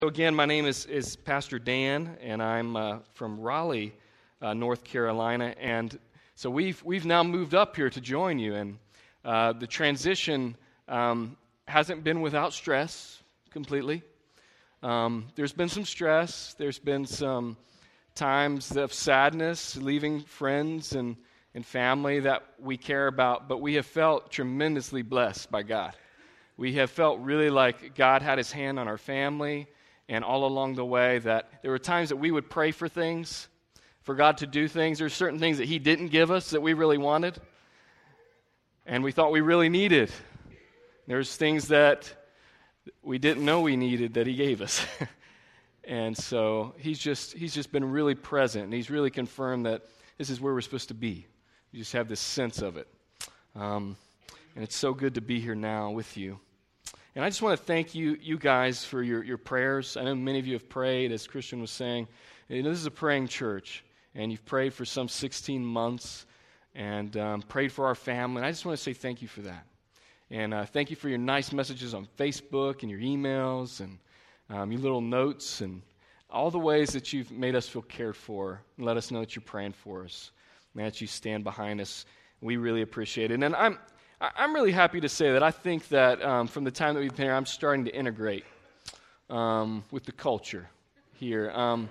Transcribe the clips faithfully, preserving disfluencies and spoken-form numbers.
So again, my name is, is Pastor Dan, and I'm uh, from Raleigh, uh, North Carolina, and so we've we've now moved up here to join you, and uh, the transition um, hasn't been without stress completely. Um, there's been some stress. There's been some times of sadness, leaving friends and, and family that we care about, but we have felt tremendously blessed by God. We have felt really like God had His hand on our family. And all along the way that there were times that we would pray for things, for God to do things. There's certain things that He didn't give us that we really wanted and we thought we really needed. There's things that we didn't know we needed that He gave us. And so He's just He's just been really present, and He's really confirmed that this is where we're supposed to be. You just have this sense of it. Um, and it's so good to be here now with you. And I just want to thank you, you guys, for your, your prayers. I know many of you have prayed, as Christian was saying. You know, this is a praying church, and you've prayed for some sixteen months, and um, prayed for our family. And I just want to say thank you for that. And uh, thank you for your nice messages on Facebook and your emails and um, your little notes and all the ways that you've made us feel cared for and let us know that you're praying for us and that you stand behind us. We really appreciate it. And I'm I'm really happy to say that I think that um, from the time that we've been here, I'm starting to integrate um, with the culture here. Um,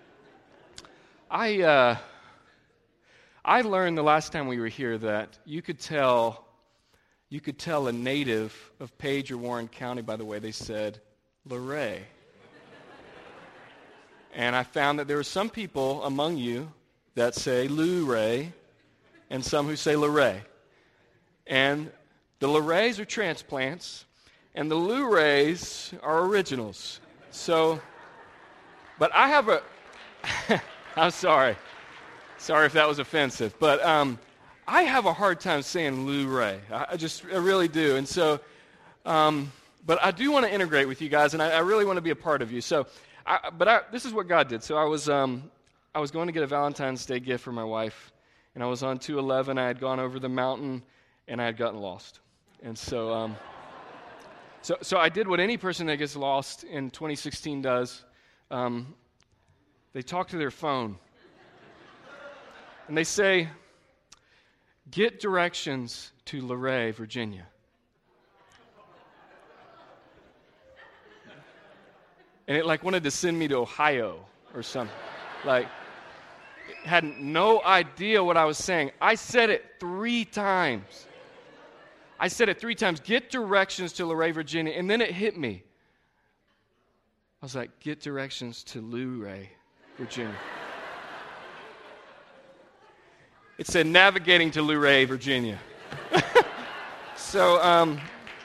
I uh, I learned the last time we were here that you could tell you could tell a native of Page or Warren County by the way they said Luray. And I found that there are some people among you that say Luray, and some who say Luray. And the Lurays are transplants, and the Lurays are originals. So, but I have a, I'm sorry. Sorry if that was offensive. But um, I have a hard time saying Luray. I, I just, I really do. And so, um, but I do want to integrate with you guys, and I, I really want to be a part of you. So, I, but I, this is what God did. So I was, um, I was going to get a Valentine's Day gift for my wife, and I was on two eleven. I had gone over the mountain, and I had gotten lost. And so um, so, so I did what any person that gets lost in twenty sixteen does. Um, they talk to their phone. And they say, get directions to Luray, Virginia. And it like wanted to send me to Ohio or something. Like, had no idea what I was saying. I said it three times. I said it three times. Get directions to Luray, Virginia. And then it hit me. I was like, get directions to Luray, Virginia. It said navigating to Luray, Virginia. so, um,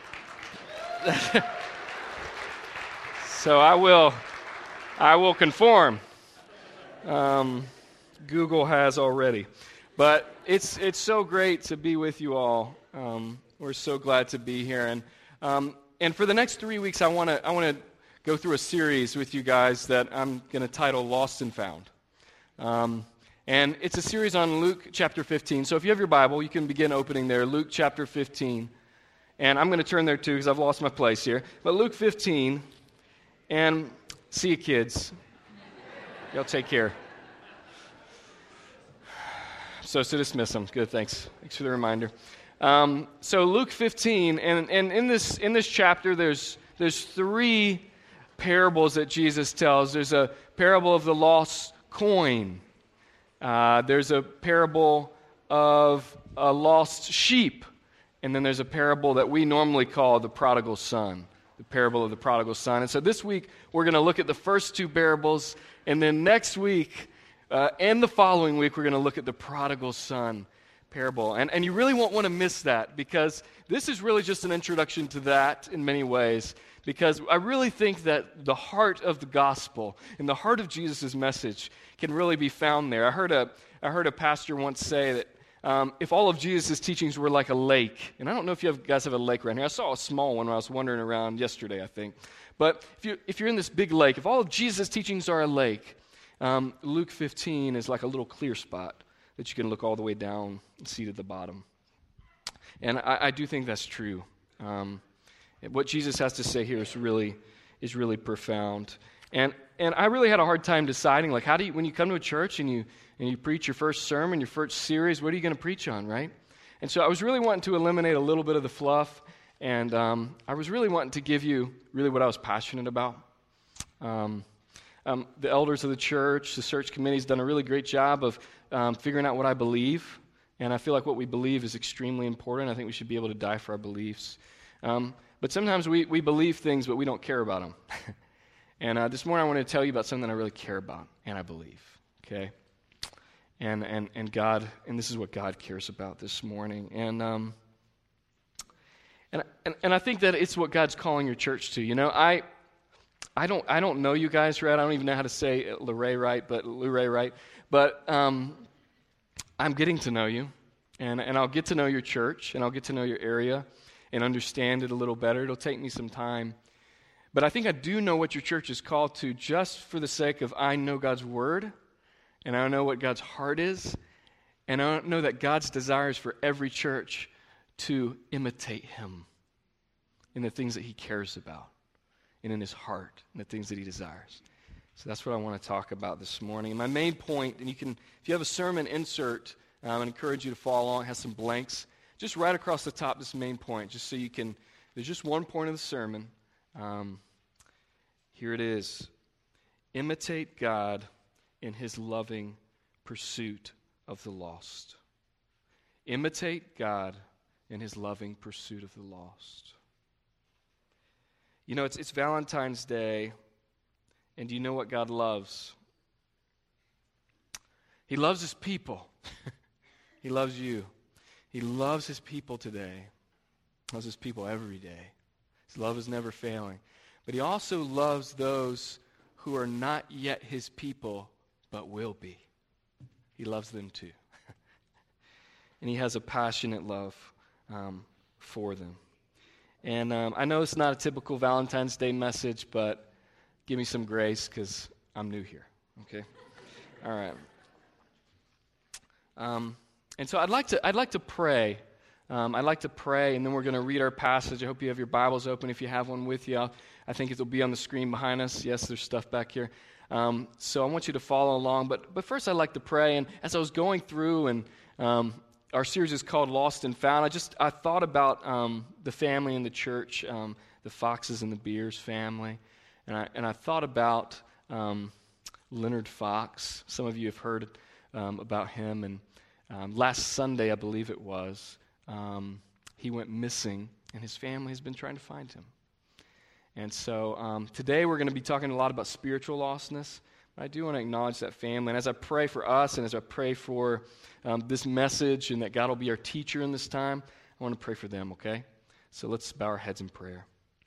so I will, I will conform. Um, Google has already. But it's it's so great to be with you all. Um, we're so glad to be here. And um, and for the next three weeks, I want to I want to go through a series with you guys that I'm going to title Lost and Found. Um, and it's a series on Luke chapter fifteen. So if you have your Bible, you can begin opening there, Luke chapter fifteen. And I'm going to turn there too because I've lost my place here. But Luke fifteen, and see you kids. Y'all take care. So to dismiss them. Good, thanks. Thanks for the reminder. Um, so Luke fifteen, and, and in this in this chapter, there's there's three parables that Jesus tells. There's a parable of the lost coin. Uh, there's a parable of a lost sheep, and then there's a parable that we normally call the prodigal son, the parable of the prodigal son. And so this week we're going to look at the first two parables, and then next week. Uh, and the following week, we're going to look at the prodigal son parable. And, and you really won't want to miss that because this is really just an introduction to that in many ways. Because I really think that the heart of the gospel and the heart of Jesus' message can really be found there. I heard a, I heard a pastor once say that um, if all of Jesus' teachings were like a lake, and I don't know if you have, guys have a lake around here. I saw a small one when I was wandering around yesterday, I think. But if, you, if you're in this big lake, if all of Jesus' teachings are a lake, Um, Luke fifteen is like a little clear spot that you can look all the way down and see to the bottom. And I, I do think that's true. Um, what Jesus has to say here is really is really profound. And and I really had a hard time deciding, like, how do you, when you come to a church and you and you preach your first sermon, your first series, what are you going to preach on, right? And so I was really wanting to eliminate a little bit of the fluff, and um, I was really wanting to give you really what I was passionate about. Um, um, the elders of the church, the search committee has done a really great job of um, figuring out what I believe, and I feel like what we believe is extremely important. I think we should be able to die for our beliefs. Um, but sometimes we, we believe things, but we don't care about them. And uh, this morning I want to tell you about something I really care about and I believe, okay? And and and God, and this is what God cares about this morning. And um, and and and I think that it's what God's calling your church to. You know, I I don't I don't know you guys right. I don't even know how to say Luray right, but Luray right. But um, I'm getting to know you, and and I'll get to know your church, and I'll get to know your area, and understand it a little better. It'll take me some time. But I think I do know what your church is called to, just for the sake of I know God's word, and I know what God's heart is, and I know that God's desires for every church to imitate him in the things that he cares about, and in his heart, and the things that he desires. So that's what I want to talk about this morning. And my main point, and you can, if you have a sermon insert, um, I encourage you to follow along. It has some blanks, just right across the top, this main point, just so you can, there's just one point of the sermon. Um, here it is. Imitate God in his loving pursuit of the lost. Imitate God in his loving pursuit of the lost. You know, it's it's Valentine's Day, and do you know what God loves? He loves his people. He loves you. He loves his people today. He loves his people every day. His love is never failing. But he also loves those who are not yet his people, but will be. He loves them too. And he has a passionate love um, for them. And um, I know it's not a typical Valentine's Day message, but give me some grace because I'm new here. Okay? All right. Um, and so I'd like to I'd like to pray. Um, I'd like to pray, and then we're going to read our passage. I hope you have your Bibles open. If you have one with you, I'll, I think it will be on the screen behind us. Yes, there's stuff back here. Um, so I want you to follow along. But but first I'd like to pray. And as I was going through, and um, our series is called Lost and Found, I just I thought about um, the family in the church, um, the Foxes and the Beers family. And I, and I thought about um, Leonard Fox. Some of you have heard um, about him. And um, last Sunday, I believe it was, Um, he went missing, and his family has been trying to find him. And so um, today we're going to be talking a lot about spiritual lostness. But I do want to acknowledge that family. And as I pray for us, and as I pray for um, this message, and that God will be our teacher in this time, I want to pray for them, okay? So let's bow our heads in prayer.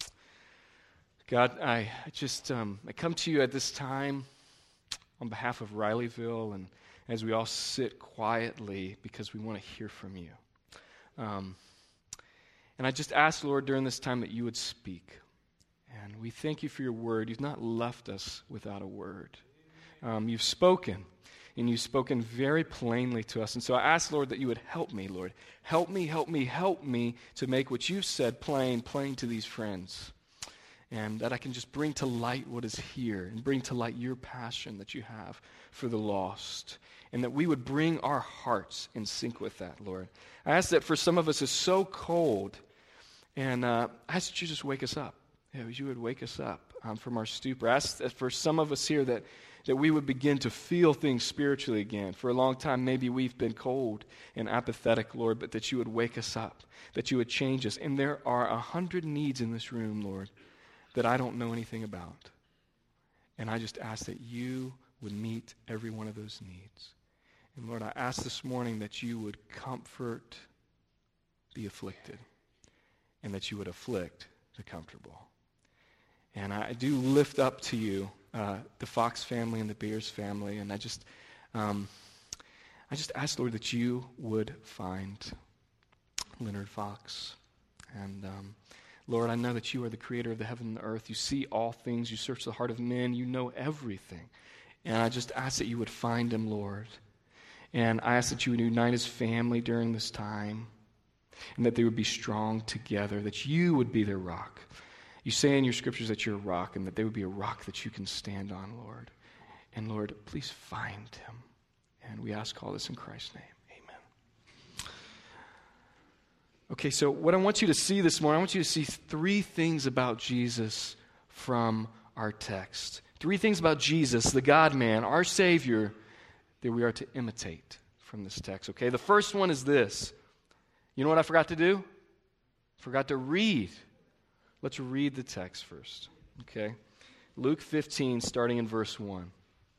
God, I just um, I come to you at this time on behalf of Rileyville, and as we all sit quietly because we want to hear from you. Um, and I just ask, Lord, during this time that you would speak. And we thank you for your word. You've not left us without a word. Um, you've spoken, and you've spoken very plainly to us. And so I ask, Lord, that you would help me, Lord. Help me, help me, help me to make what you've said plain, plain to these friends. And that I can just bring to light what is here, and bring to light your passion that you have for the lost. And that we would bring our hearts in sync with that, Lord. I ask that for some of us it's so cold, and uh, I ask that you just wake us up. Yeah, you would wake us up um, from our stupor. I ask that for some of us here that, that we would begin to feel things spiritually again. For a long time, maybe we've been cold and apathetic, Lord, but that you would wake us up, that you would change us. And there are a hundred needs in this room, Lord, that I don't know anything about. And I just ask that you would meet every one of those needs. And Lord, I ask this morning that you would comfort the afflicted, and that you would afflict the comfortable. And I do lift up to you uh, the Fox family and the Beers family, and I just, um, I just ask, Lord, that you would find Leonard Fox. And um, Lord, I know that you are the creator of the heaven and the earth. You see all things. You search the heart of men. You know everything. And I just ask that you would find him, Lord. And I ask that you would unite his family during this time, and that they would be strong together, that you would be their rock. You say in your scriptures that you're a rock and that they would be a rock that you can stand on, Lord. And Lord, please find him. And we ask all this in Christ's name. Amen. Okay, so what I want you to see this morning, I want you to see three things about Jesus from our text. Three things about Jesus, the God-man, our Savior, that we are to imitate from this text. Okay, the first one is this. You know what I forgot to do? I forgot to read. Let's read the text first. Okay, Luke fifteen, starting in verse one.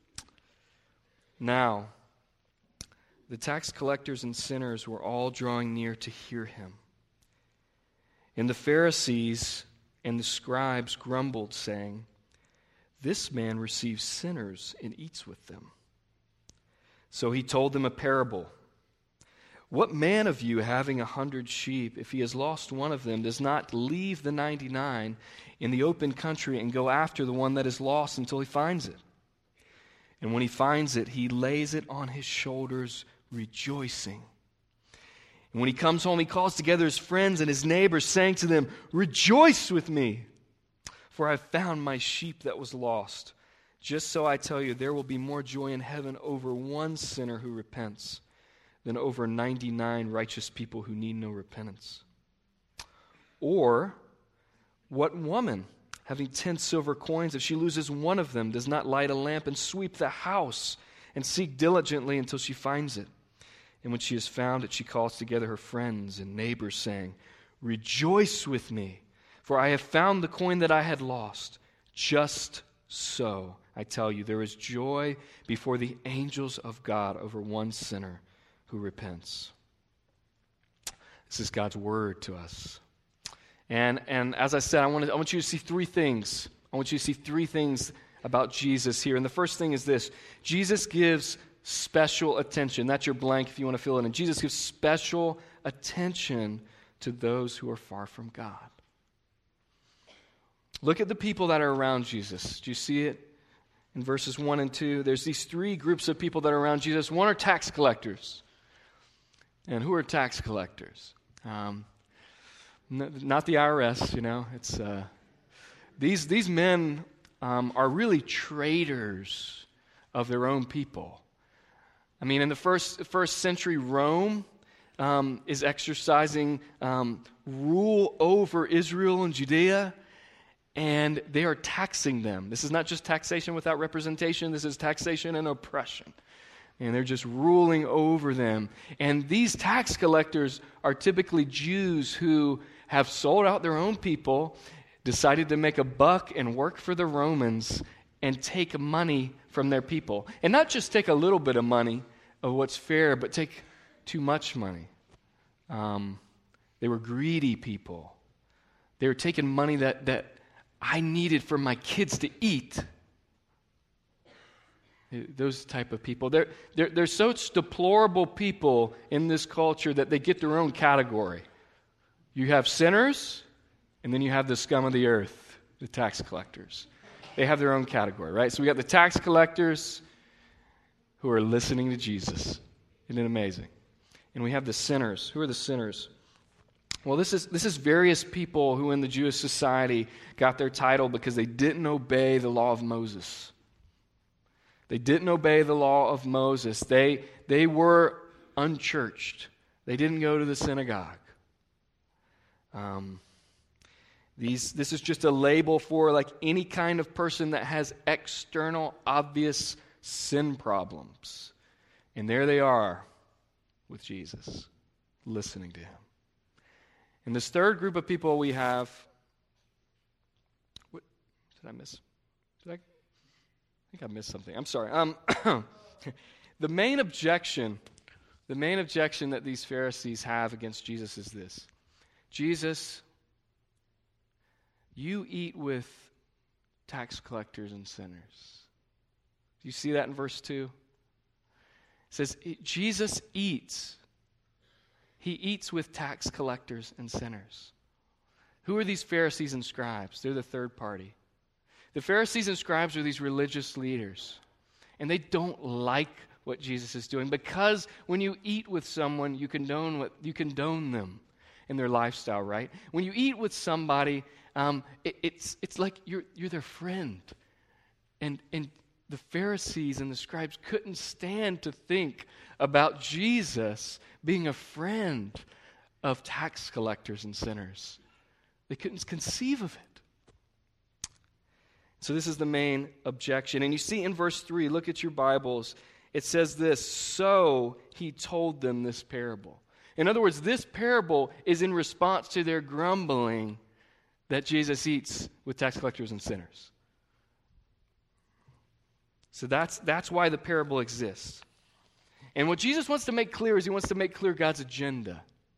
Now, the tax collectors and sinners were all drawing near to hear him. And the Pharisees and the scribes grumbled, saying, "This man receives sinners and eats with them." So he told them a parable. "What man of you, having a hundred sheep, if he has lost one of them, does not leave the ninety-nine in the open country and go after the one that is lost until he finds it? And when he finds it, he lays it on his shoulders, rejoicing. And when he comes home, he calls together his friends and his neighbors, saying to them, 'Rejoice with me, for I have found my sheep that was lost.' Just so I tell you, there will be more joy in heaven over one sinner who repents than over ninety-nine righteous people who need no repentance. Or, what woman, having ten silver coins, if she loses one of them, does not light a lamp and sweep the house and seek diligently until she finds it? And when she has found it, she calls together her friends and neighbors, saying, 'Rejoice with me, for I have found the coin that I had lost.' Just so, I tell you, there is joy before the angels of God over one sinner who repents." This is God's word to us. And and as I said, I want to, I want you to see three things. I want you to see three things about Jesus here. And the first thing is this. Jesus gives special attention. That's your blank if you want to fill it in. Jesus gives special attention to those who are far from God. Look at the people that are around Jesus. Do you see it? In verses one and two, there's these three groups of people that are around Jesus. One are tax collectors. And who are tax collectors? Um, n- not the I R S, you know. It's uh, these these men um, are really traitors of their own people. I mean, in the first first century, Rome um, is exercising um, rule over Israel and Judea. And they are taxing them. This is not just taxation without representation. This is taxation and oppression. And they're just ruling over them. And these tax collectors are typically Jews who have sold out their own people, decided to make a buck and work for the Romans and take money from their people. And not just take a little bit of money of what's fair, but take too much money. Um, they were greedy people. They were taking money that that I needed for my kids to eat. Those type of people. They're, they're, they're such deplorable people in this culture that they get their own category. You have sinners, and then you have the scum of the earth, the tax collectors. They have their own category, right? So we got the tax collectors who are listening to Jesus. Isn't it amazing? And we have the sinners. Who are the sinners? Well, this is this is various people who in the Jewish society got their title because they didn't obey the law of Moses. They didn't obey the law of Moses. They they were unchurched. They didn't go to the synagogue. Um, these this is just a label for like any kind of person that has external, obvious sin problems. And there they are with Jesus, listening to him. And this third group of people we have, what did I miss? Did I, I think I missed something. I'm sorry. Um, the main objection, the main objection that these Pharisees have against Jesus is this: Jesus, you eat with tax collectors and sinners. Do you see that in verse two? It says, Jesus eats. He eats with tax collectors and sinners. Who are these Pharisees and scribes? They're the third party. The Pharisees and scribes are these religious leaders. And they don't like what Jesus is doing because when you eat with someone, you condone what you condone them in their lifestyle, right? When you eat with somebody, um, it, it's it's like you're you're their friend. And and the Pharisees and the scribes couldn't stand to think about Jesus being a friend of tax collectors and sinners. They couldn't conceive of it. So this is the main objection. And you see in verse three, look at your Bibles, it says this, so he told them this parable. In other words, this parable is in response to their grumbling that Jesus eats with tax collectors and sinners. So that's, that's why the parable exists. And what Jesus wants to make clear is he wants to make clear God's agenda.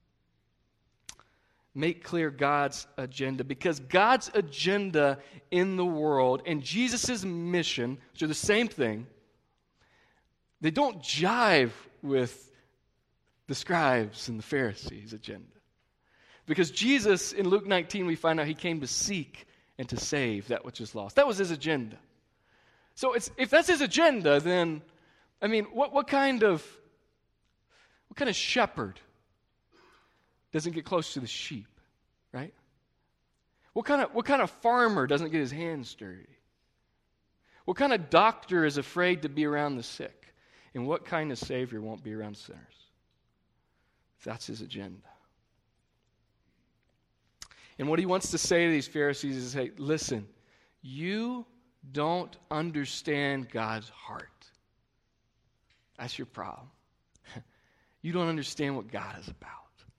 Make clear God's agenda. Because God's agenda in the world and Jesus' mission, which are the same thing, they don't jive with the scribes and the Pharisees' agenda. Because Jesus, in Luke nineteen, we find out he came to seek and to save that which is lost. That was his agenda. So it's, if that's his agenda, then, I mean, what, what kind of what kind of shepherd doesn't get close to the sheep, right? What kind of what kind of farmer doesn't get his hands dirty? What kind of doctor is afraid to be around the sick? And what kind of Savior won't be around sinners? That's his agenda. And what he wants to say to these Pharisees is, hey, listen, you don't understand God's heart. That's your problem. You don't understand what God is about.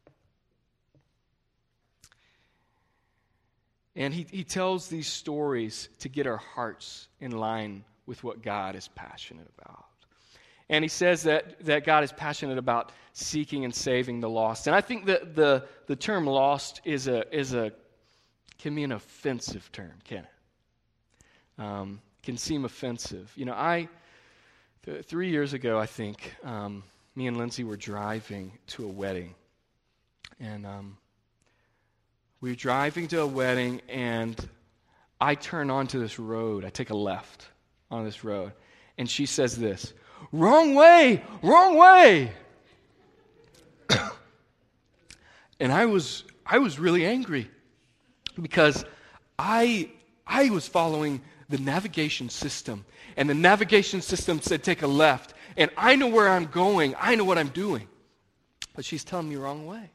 And he, he tells these stories to get our hearts in line with what God is passionate about. And he says that, that God is passionate about seeking and saving the lost. And I think that the, the term lost is a is a can be an offensive term, can it? Um, can seem offensive. You know, I th- three years ago, I think, um, me and Lindsay were driving to a wedding. And um, we were driving to a wedding, and I turn onto this road. I take a left on this road. And she says this, wrong way, wrong way. And I was I was really angry because I I was following the navigation system, and the navigation system said take a left, and I know where I'm going, I know what I'm doing, but she's telling me wrong way.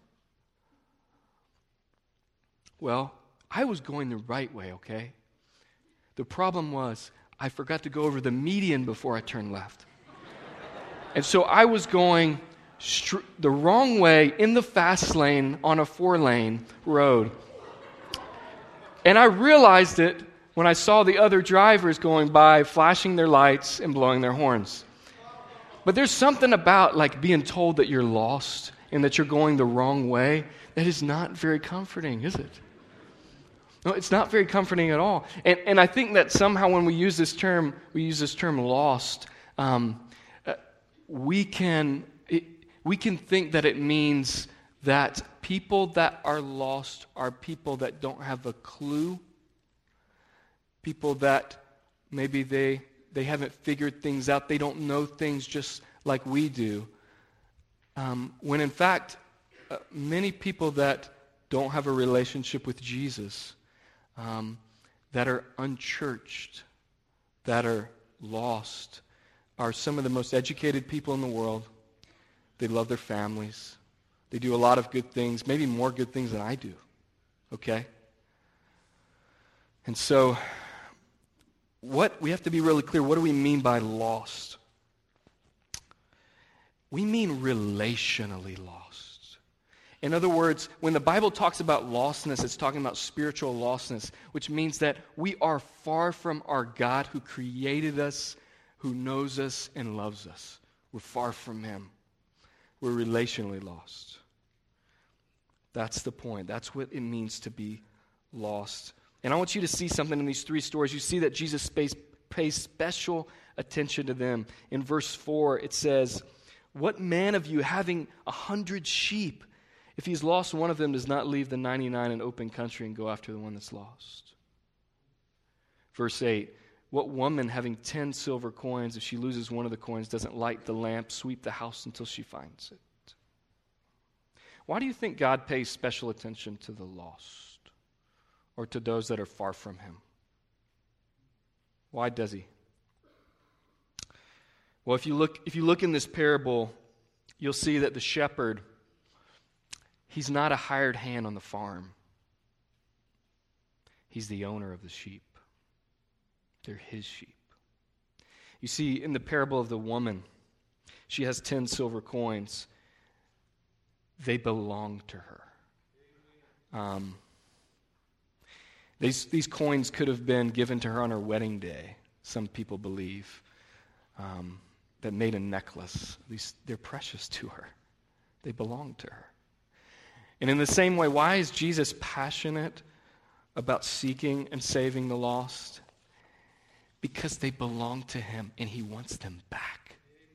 Well, I was going the right way, okay? The problem was I forgot to go over the median before I turned left. And so I was going str- the wrong way in the fast lane on a four-lane road. And I realized it when I saw the other drivers going by, flashing their lights and blowing their horns. But there's something about like being told that you're lost and that you're going the wrong way that is not very comforting, is it? No, it's not very comforting at all. And and I think that somehow when we use this term, we use this term lost, um, uh, we can it, we can think that it means that people that are lost are people that don't have a clue, people that maybe they they haven't figured things out, they don't know things just like we do. Um, when in fact, uh, many people that don't have a relationship with Jesus, Um, that are unchurched, that are lost, are some of the most educated people in the world. They love their families. They do a lot of good things, maybe more good things than I do, okay? And so, what we have to be really clear, what do we mean by lost? We mean relationally lost. In other words, when the Bible talks about lostness, it's talking about spiritual lostness, which means that we are far from our God who created us, who knows us and loves us. We're far from Him. We're relationally lost. That's the point. That's what it means to be lost. And I want you to see something in these three stories. You see that Jesus pays, pays special attention to them. In verse four, it says, "What man of you having a hundred sheep, if he's lost one of them, does not leave the ninety-nine in open country and go after the one that's lost?" Verse eight, "What woman having ten silver coins, if she loses one of the coins, doesn't light the lamp, sweep the house until she finds it?" Why do you think God pays special attention to the lost? or to those that are far from him. Why does he? Well, if you look if you look in this parable, you'll see that the shepherd, he's not a hired hand on the farm. He's the owner of the sheep. They're his sheep. You see, in the parable of the woman, she has ten silver coins. They belong to her. Um, these, these coins could have been given to her on her wedding day, some people believe, um, that made a necklace. At least they're precious to her. They belong to her. And in the same way, why is Jesus passionate about seeking and saving the lost? Because they belong to him and he wants them back.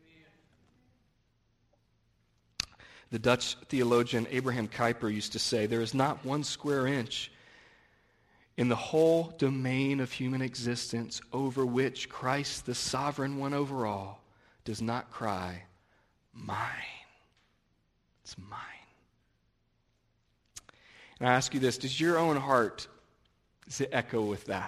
The Dutch theologian Abraham Kuyper used to say, there is not one square inch in the whole domain of human existence over which Christ, the sovereign one over all, does not cry, mine. It's mine. And I ask you this, does your own heart, does it echo with that?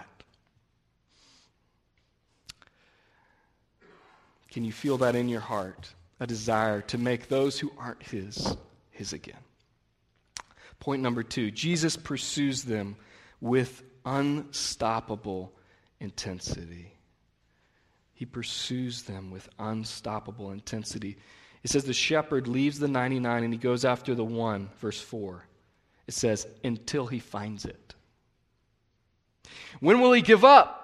Can you feel that in your heart? A desire to make those who aren't his, his again. Point number two, Jesus pursues them with unstoppable intensity. He pursues them with unstoppable intensity. It says the shepherd leaves the ninety-nine and he goes after the one, verse four. It says, until he finds it. When will he give up?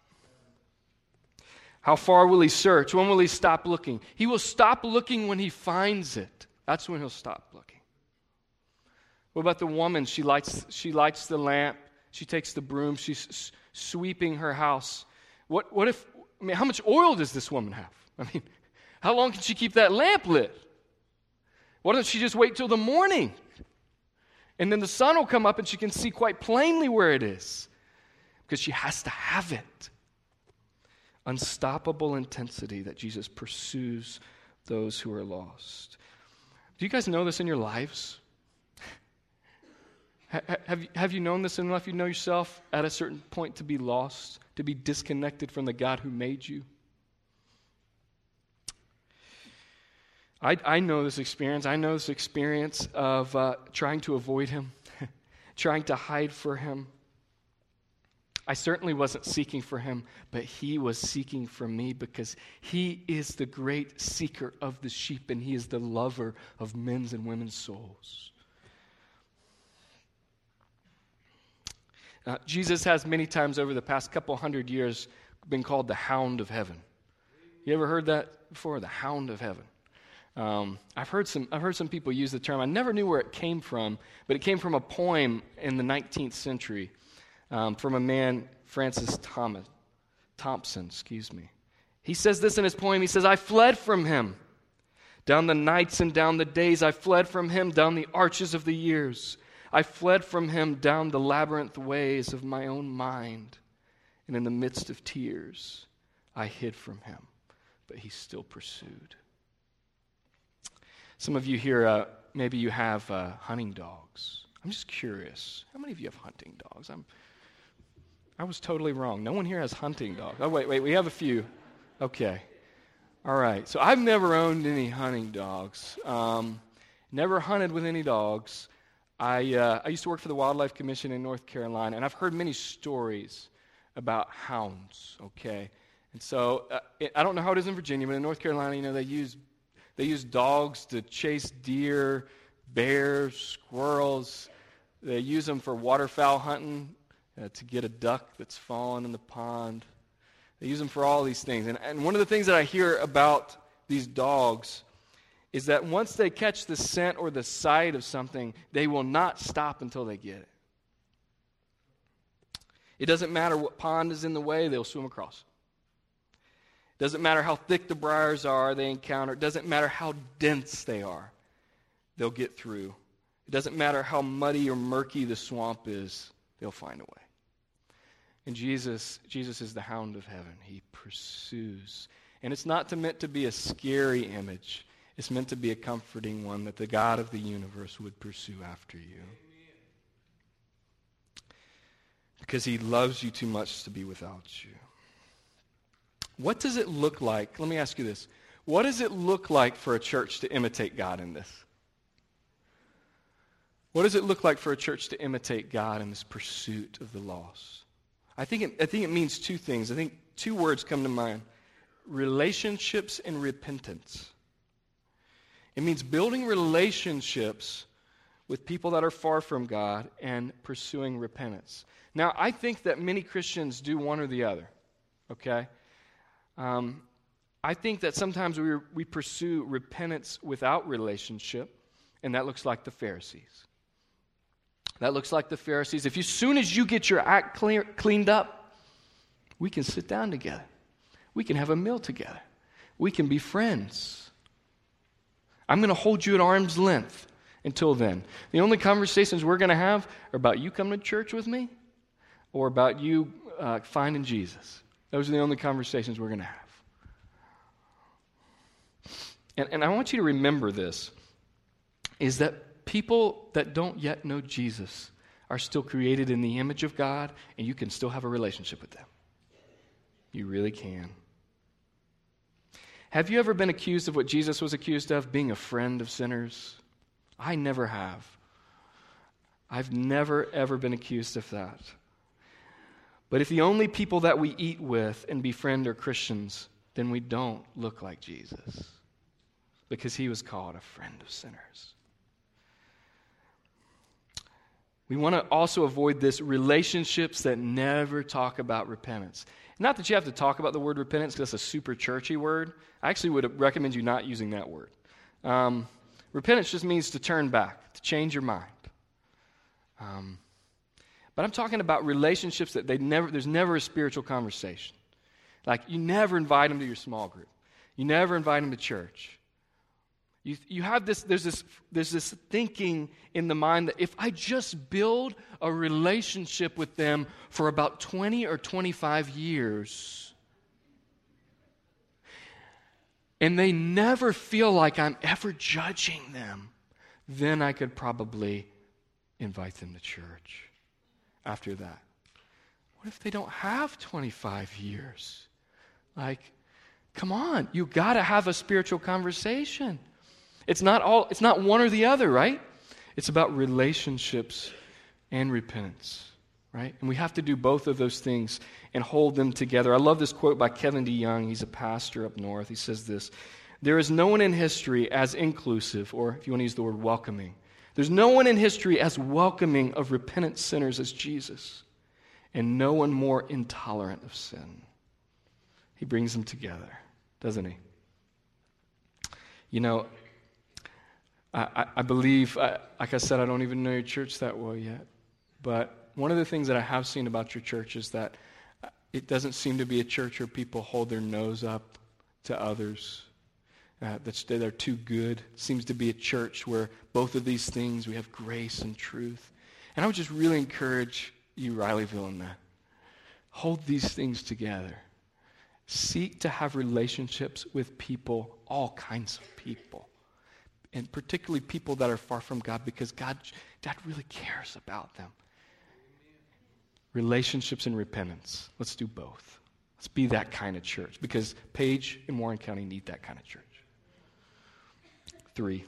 How far will he search? When will he stop looking? He will stop looking when he finds it. That's when he'll stop looking. What about the woman? She lights, she lights the lamp. She takes the broom. She's s- sweeping her house. What, what if, I mean, how much oil does this woman have? I mean, how long can she keep that lamp lit? Why doesn't she just wait till the morning? And then the sun will come up and she can see quite plainly where it is. Because she has to have it. Unstoppable intensity that Jesus pursues those who are lost. Do you guys know this in your lives? Have you, have you known this in life? You know yourself at a certain point to be lost, to be disconnected from the God who made you? I, I know this experience. I know this experience of uh, trying to avoid him, trying to hide for him. I certainly wasn't seeking for him, but he was seeking for me because he is the great seeker of the sheep and he is the lover of men's and women's souls. Uh, Jesus has many times over the past couple hundred years been called the Hound of Heaven. You ever heard that before? The Hound of Heaven. Um, I've heard some. I've heard some people use the term. I never knew where it came from, but it came from a poem in the nineteenth century. Um, from a man, Francis Thomas, Thompson, excuse me. He says this in his poem. He says, I fled from him. Down the nights and down the days, I fled from him down the arches of the years. I fled from him down the labyrinth ways of my own mind. And in the midst of tears, I hid from him, but he still pursued. Some of you here, uh, maybe you have uh, hunting dogs. I'm just curious. How many of you have hunting dogs? I'm I was totally wrong. No one here has hunting dogs. Oh, wait, wait, we have a few. Okay. All right. So I've never owned any hunting dogs. Um, never hunted with any dogs. I uh, I used to work for the Wildlife Commission in North Carolina, and I've heard many stories about hounds, okay? And so uh, it, I don't know how it is in Virginia, but in North Carolina, you know, they use they use dogs to chase deer, bears, squirrels. They use them for waterfowl hunting. Uh, to get a duck that's fallen in the pond. They use them for all these things. And, and one of the things that I hear about these dogs is that once they catch the scent or the sight of something, they will not stop until they get it. It doesn't matter what pond is in the way, they'll swim across. It doesn't matter how thick the briars are they encounter. It doesn't matter how dense they are. They'll get through. It doesn't matter how muddy or murky the swamp is. They'll find a way. And Jesus, Jesus is the Hound of Heaven. He pursues. And it's not to, meant to be a scary image. It's meant to be a comforting one that the God of the universe would pursue after you. because he loves you too much to be without you. What does it look like? Let me ask you this. What does it look like for a church to imitate God in this? What does it look like for a church to imitate God in this pursuit of the lost? I think it, I think it means two things. I think two words come to mind. Relationships and repentance. It means building relationships with people that are far from God and pursuing repentance. Now, I think that many Christians do one or the other, okay? Um, I think that sometimes we, we pursue repentance without relationship, and that looks like the Pharisees. That looks like the Pharisees. If you, as soon as you get your act clear, cleaned up, we can sit down together. We can have a meal together. We can be friends. I'm going to hold you at arm's length until then. The only conversations we're going to have are about you coming to church with me or about you uh, finding Jesus. Those are the only conversations we're going to have. And, and I want you to remember this, is that people that don't yet know Jesus are still created in the image of God, and you can still have a relationship with them. You really can. Have you ever been accused of what Jesus was accused of, being a friend of sinners? I never have. I've never, ever been accused of that. But if the only people that we eat with and befriend are Christians, then we don't look like Jesus, because he was called a friend of sinners. We want to also avoid this relationships that never talk about repentance. Not that you have to talk about the word repentance, because that's a super churchy word. I actually would recommend you not using that word. Um, repentance just means to turn back, to change your mind. Um, but I'm talking about relationships that they never. There's never a spiritual conversation. Like, you never invite them to your small group. You never invite them to church. You, you have this, there's this, there's this thinking in the mind that if I just build a relationship with them for about twenty or twenty-five years, and they never feel like I'm ever judging them, then I could probably invite them to church after that. What if they don't have twenty-five years? Like, come on, you got to have a spiritual conversation. It's not all, it's not one or the other, right? It's about relationships and repentance, right? And we have to do both of those things and hold them together. I love this quote by Kevin DeYoung. He's a pastor up north. He says this: "There is no one in history as inclusive," or if you want to use the word welcoming, "there's no one in history as welcoming of repentant sinners as Jesus, and no one more intolerant of sin." He brings them together, doesn't he? You know, I, I believe, I, like I said, I don't even know your church that well yet. But one of the things that I have seen about your church is that it doesn't seem to be a church where people hold their nose up to others, uh, that they're too good. It seems to be a church where both of these things, we have grace and truth. And I would just really encourage you, Rileyville, in that. Hold these things together. Seek to have relationships with people, all kinds of people. And particularly people that are far from God, because God, God really cares about them. Relationships and repentance. Let's do both. Let's be that kind of church, because Page and Warren County need that kind of church. Three,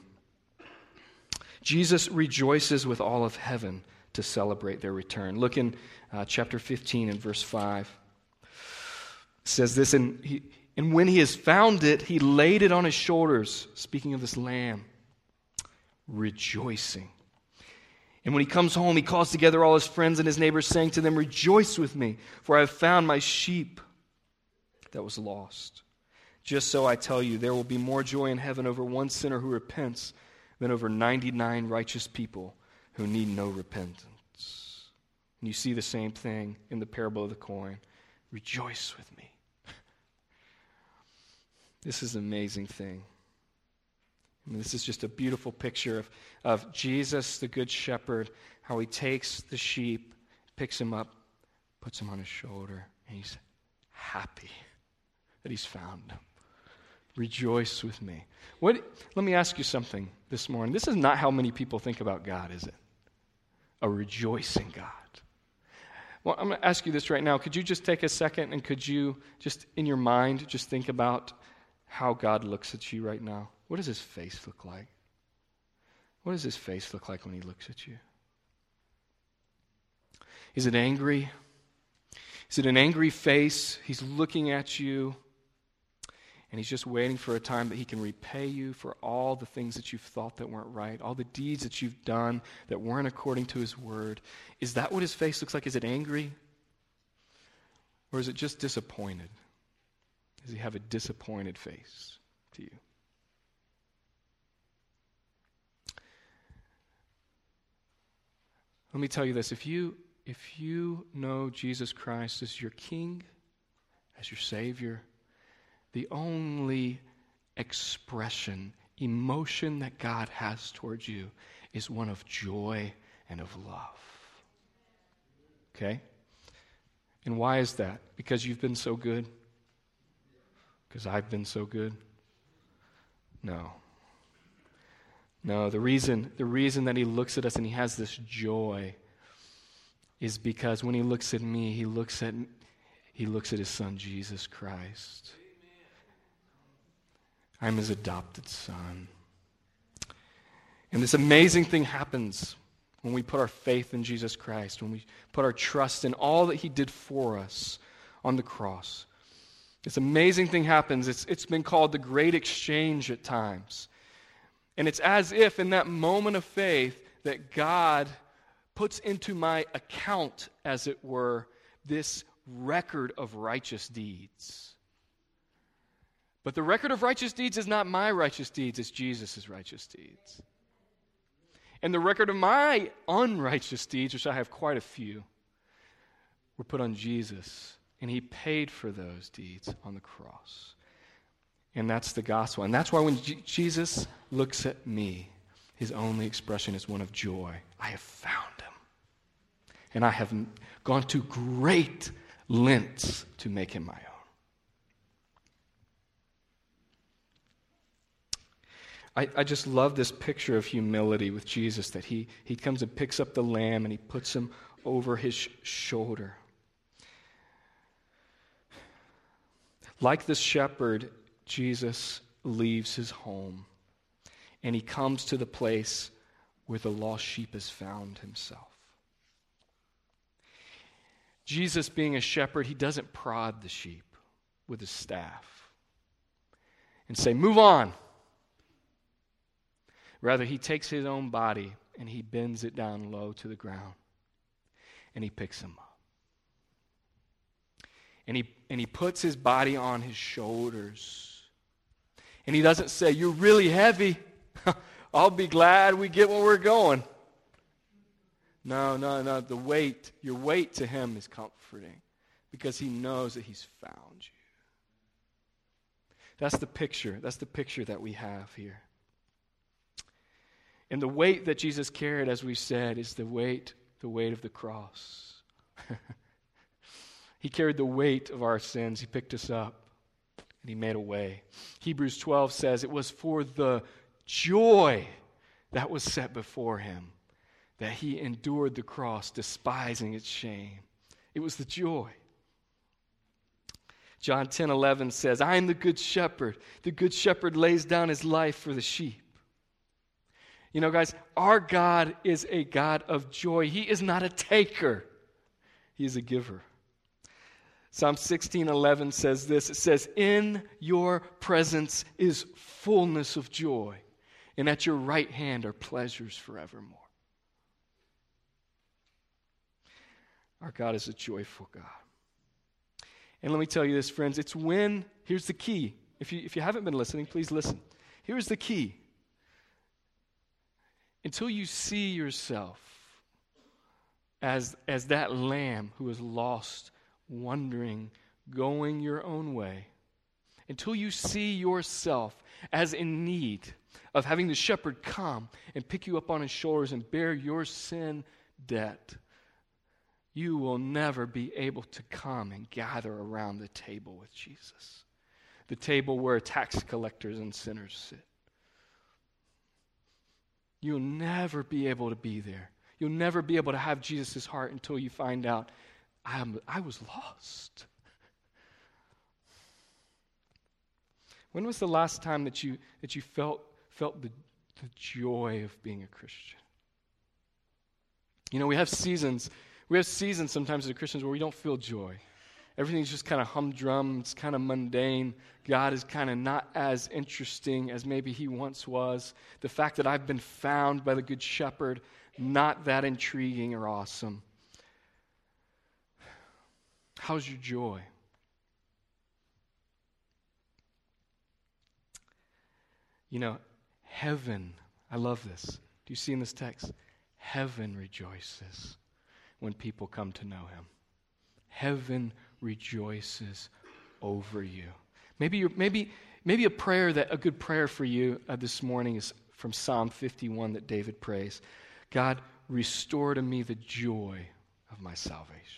Jesus rejoices with all of heaven to celebrate their return. Look in uh, chapter fifteen and verse five. It says this, and, he, and when he has found it, he laid it on his shoulders, speaking of this lamb, rejoicing. And when he comes home, he calls together all his friends and his neighbors, saying to them, "Rejoice with me, for I have found my sheep that was lost. Just so I tell you, there will be more joy in heaven over one sinner who repents than over ninety-nine righteous people who need no repentance." And you see the same thing in the parable of the coin. Rejoice with me. This is an amazing thing. I mean, this is just a beautiful picture of, of Jesus, the good shepherd, how he takes the sheep, picks him up, puts him on his shoulder, and he's happy that he's found them. Rejoice with me. What? Let me ask you something this morning. This is not how many people think about God, is it? A rejoicing God. Well, I'm going to ask you this right now. Could you just take a second and could you just in your mind just think about how God looks at you right now? What does his face look like? What does his face look like when he looks at you? Is it angry? Is it an angry face? He's looking at you and he's just waiting for a time that he can repay you for all the things that you've thought that weren't right, all the deeds that you've done that weren't according to his word. Is that what his face looks like? Is it angry? Or is it just disappointed? Does he have a disappointed face to you? Let me tell you this. If you, if you know Jesus Christ as your King, as your Savior, the only expression, emotion that God has towards you is one of joy and of love. Okay? And why is that? Because you've been so good? Because I've been so good? No. No, the reason, the reason that he looks at us and he has this joy is because when he looks at me, he looks at he looks at his son Jesus Christ. I'm his adopted son. And this amazing thing happens when we put our faith in Jesus Christ, when we put our trust in all that he did for us on the cross. This amazing thing happens. It's, it's been called the great exchange at times. And it's as if in that moment of faith that God puts into my account, as it were, this record of righteous deeds. But the record of righteous deeds is not my righteous deeds, it's Jesus' righteous deeds. And the record of my unrighteous deeds, which I have quite a few, were put on Jesus. And he paid for those deeds on the cross. And that's the gospel. And that's why when G- Jesus looks at me, his only expression is one of joy. I have found him. And I have gone to great lengths to make him my own. I, I just love this picture of humility with Jesus, that he, he comes and picks up the lamb and he puts him over his sh- shoulder. Like this shepherd, Jesus leaves his home and he comes to the place where the lost sheep has found himself. Jesus, being a shepherd, he doesn't prod the sheep with his staff and say, "Move on." Rather, he takes his own body and he bends it down low to the ground and he picks him up. And he, and he puts his body on his shoulders. And he doesn't say, "You're really heavy. I'll be glad we get where we're going." No, no, no. The weight, your weight to him is comforting because he knows that he's found you. That's the picture. That's the picture that we have here. And the weight that Jesus carried, as we said, is the weight, the weight of the cross. He carried the weight of our sins. He picked us up and he made a way. Hebrews twelve says it was for the joy that was set before him that he endured the cross, despising its shame. It was the joy. John ten eleven says, "I am the good shepherd. The good shepherd lays down his life for the sheep." You know, guys, our God is a God of joy. He is not a taker. He is a giver. Psalm sixteen eleven says this. It says, "In your presence is fullness of joy, and at your right hand are pleasures forevermore." Our God is a joyful God. And let me tell you this, friends, it's when, here's the key. If you, if you haven't been listening, please listen. Here's the key. Until you see yourself as, as that lamb who is lost, wandering, going your own way, until you see yourself as in need of having the shepherd come and pick you up on his shoulders and bear your sin debt, you will never be able to come and gather around the table with Jesus, the table where tax collectors and sinners sit. You'll never be able to be there. You'll never be able to have Jesus' heart until you find out I, am, I was lost. When was the last time that you that you felt felt the, the joy of being a Christian? You know, we have seasons, we have seasons sometimes as Christians where we don't feel joy. Everything's just kind of humdrum, it's kind of mundane. God is kind of not as interesting as maybe he once was. The fact that I've been found by the Good Shepherd, not that intriguing or awesome. How's your joy? You know, heaven, I love this. Do you see in this text? Heaven rejoices when people come to know him. Heaven rejoices over you. Maybe you're, maybe maybe a prayer that a good prayer for you uh, this morning is from Psalm fifty-one that David prays. God, restore to me the joy of my salvation.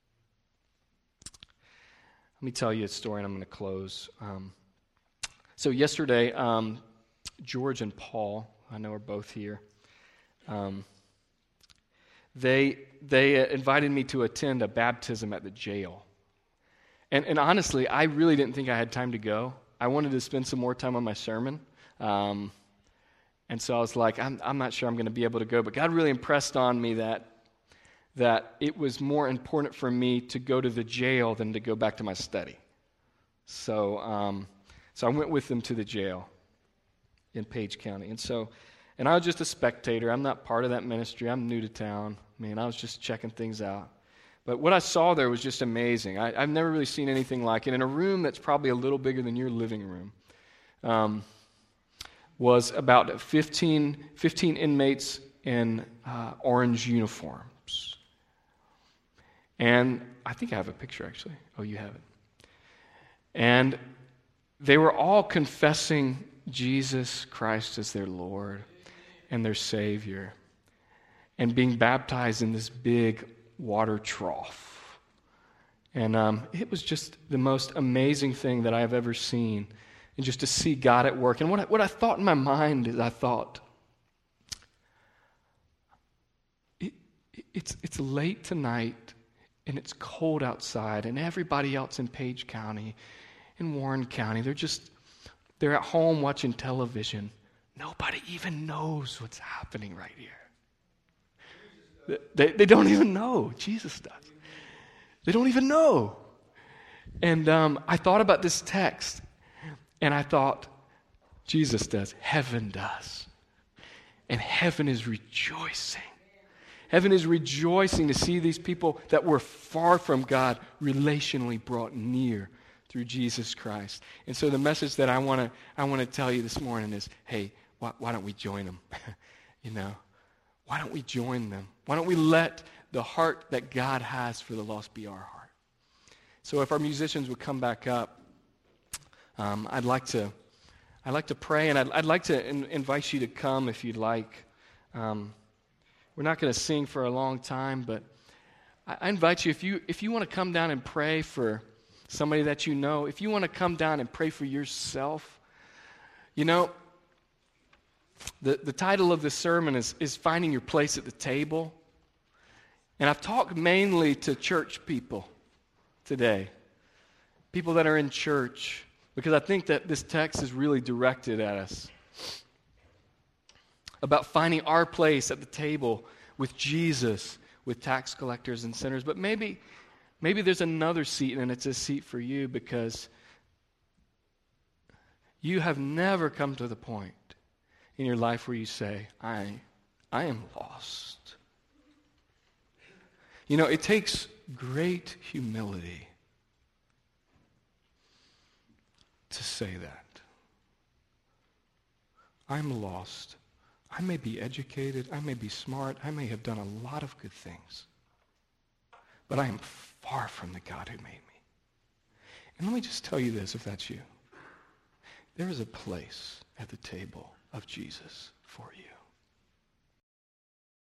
Let me tell you a story, and I'm going to close. Um, so yesterday, um, George and Paul, I know are both here. Um, they they uh, invited me to attend a baptism at the jail. And, and honestly, I really didn't think I had time to go. I wanted to spend some more time on my sermon. Um, and so I was like, I'm, I'm not sure I'm going to be able to go. But God really impressed on me that, that it was more important for me to go to the jail than to go back to my study. So, um, so I went with them to the jail in Page County. And so, and I was just a spectator. I'm not part of that ministry. I'm new to town. I mean, I was just checking things out. But what I saw there was just amazing. I, I've never really seen anything like it. In a room that's probably a little bigger than your living room, um, was about fifteen, fifteen inmates in uh, orange uniforms. And I think I have a picture, actually. Oh, you have it. And they were all confessing Jesus Christ as their Lord and their Savior, and being baptized in this big water trough. And um, it was just the most amazing thing that I've ever seen, and just to see God at work. And what I, what I thought in my mind is I thought, it, it's, it's late tonight, and it's cold outside, and everybody else in Page County, in Warren County, they're just, they're at home watching television. Nobody even knows what's happening right here. They, they don't even know. Jesus does. They don't even know. And um, I thought about this text, and I thought, Jesus does. Heaven does. And heaven is rejoicing. Heaven is rejoicing to see these people that were far from God relationally brought near through Jesus Christ. And so the message that I want to I want to tell you this morning is, hey, why, why don't we join them? you know, why don't we join them? Why don't we let the heart that God has for the lost be our heart? So if our musicians would come back up, um, I'd like to I'd like to pray, and I'd, I'd like to in, invite you to come if you'd like. Um, we're not going to sing for a long time, but I, I invite you, if you if you want to come down and pray for somebody that you know, if you want to come down and pray for yourself, you know, the, the title of this sermon is, is Finding Your Place at the Table. And I've talked mainly to church people today, people that are in church, because I think that this text is really directed at us about finding our place at the table with Jesus, with tax collectors and sinners. But maybe maybe there's another seat, and it's a seat for you because you have never come to the point in your life where you say, I, I am lost. You know, it takes great humility to say that. I'm lost. I may be educated. I may be smart. I may have done a lot of good things. But I am far from the God who made me. And let me just tell you this, if that's you. There is a place at the table of Jesus for you.